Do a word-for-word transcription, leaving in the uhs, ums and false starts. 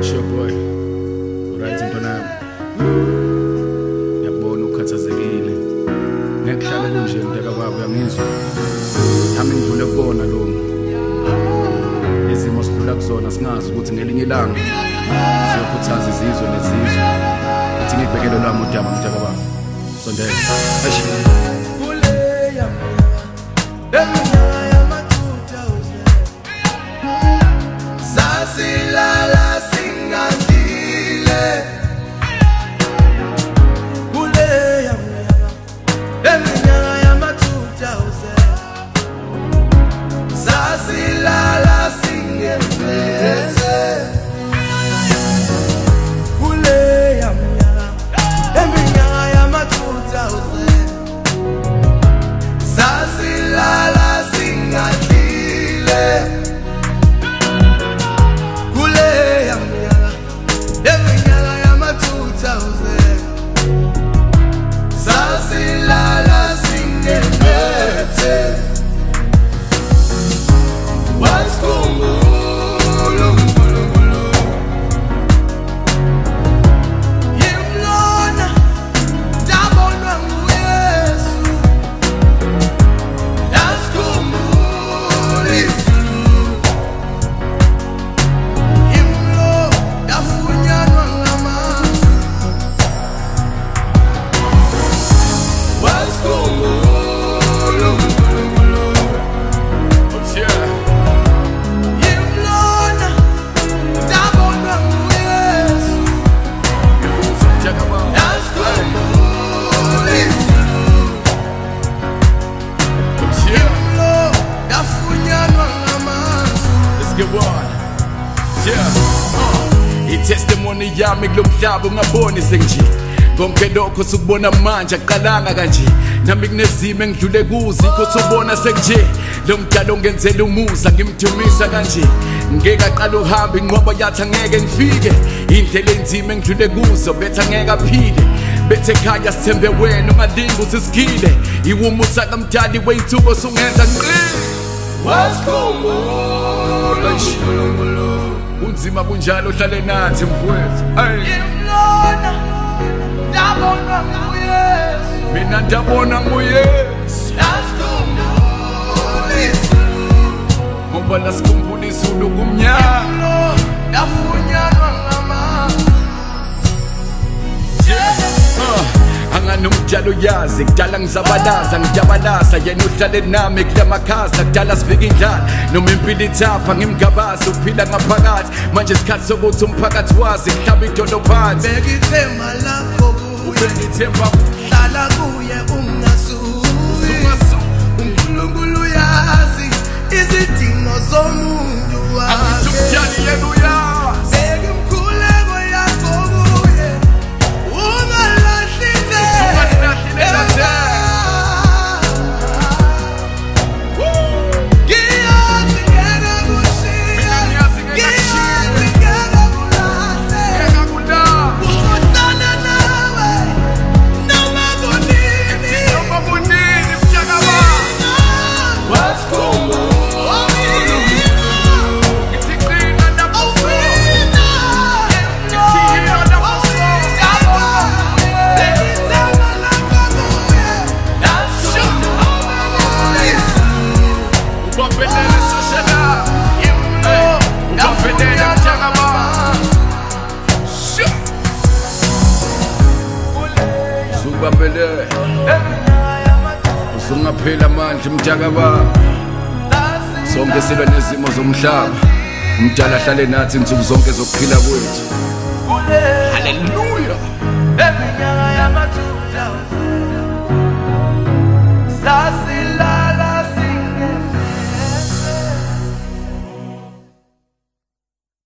Sure boy, right ntwana yami. Ngiyabona ukhathazekile. Ngekuhlala kunje mntaka baba uyangizwa. Nami ngidlule kubona lo. Izimo sidlula kuzona singazi ukuthi ngelinye ilanga siyokhuthaza izizwe nezizwe. Uthi ngibhekele lami udaba mntaka baba. Sondela. Eish. Kuleya. Eminyaka yama two thousand. Sasilala singandile. Kuleya. Eminyaka yama two thousand. Sasilala singandile. Kuleya. Eminyaka yama two thousand. Sasilala singandile. Kuleya mnyaka eminyaka yama two thousand. Sasilala singenethe. Wasikhumbula uNkulunkulu yimlona ndabonwa nguYesu. Yasikhumbula izulu yimlo yafunyanwa ngamazwi. Wasikhumbula uNkulunkulu yimlona ndabonwa nguYesu. Yasikhumbula izulu yimlo yafunyanwa ngamazwi. Let's get one. Yeah. Uh. I-testimony yami kulomhlaba ungaboni senje. Konke lokho sikubona manje aqalanga kanje. Nami kunezimo engidlule kuzo ikho ubona senje. Lo mdalo ngenzela umusa ngimthumisa kanje. Ngeke aqala uhambe inqobo yathi angeke ngifike. Indlela enzima engidlule kuzo bethe angeke aphile. Bethe ekhaya sithembe wena ungalingi usisikile. Iwumusa kamdali wethuko sungenza ngqi. Wasikhumbula uNkulunkulu Unzima kunjalo uhlale nathi mfowethu. Hey, yimlona ndabonwa nguYesu. mina ndabona nguYesu. Yasikhumbula izulu Ngoba lasikhumbula izulu kumnyama. yimlo yafunyanwa ngamazwi. Uh, anganomdalo yazi kudala ngizabalaza ngijabalaza yena uhlale nami kulamakhasa kudala sivika indlala noma impilo ithafa ngimgabaza uphila ngaphakathi manje isikhathi sokuthi umphakathi wazi kuhlaba idolo phansi. Beka ithemba lakho kuye, Ngithemba hlala kuye ungasuki. uNkulunkulu uyazi izidingo zomuntu wakhe. angithumjani yena uyazi. Beka imkhuleko yakho kuye, ungalahli Ungalahli ithemba. Ngiyazi ngeke kushiye, Ngiyazi ngeke kushiye. ngiyazi ngeke kulahle. Ngeke kulapho. Uzohlala nawe noma kunini. Noma kunini mtshaka baba. Wasikhumbula Ngithi qina nabuso. awina, Ngithina nabuso. beka ithemba lakho kuye. Yasikhumbula izulu Ubambelele soshela. Hey, ubambelele mtshaka baba. Sure. Usubambelele. Usungaphela manje mtshaka baba. Sonke silwa nezimo zomhlaba. Umdala ahlale nathi insuku zonke zokuphila kwethu. Hallelujah. eminyaka yama two thousand.